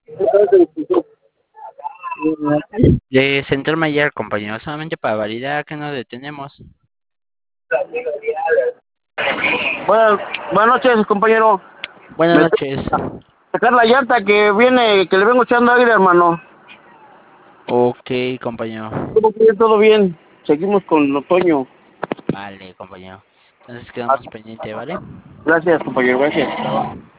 De Central Mayer, compañero, solamente para validar que no detenemos. Buenas, buenas noches, compañero. Buenas Me noches. sacar la llanta que viene, que le vengo echando aire, hermano. Ok, compañero. Todo bien. Seguimos con otoño. Vale, compañero. Entonces quedamos pendiente, ¿vale? Gracias, compañero, gracias. Hasta luego.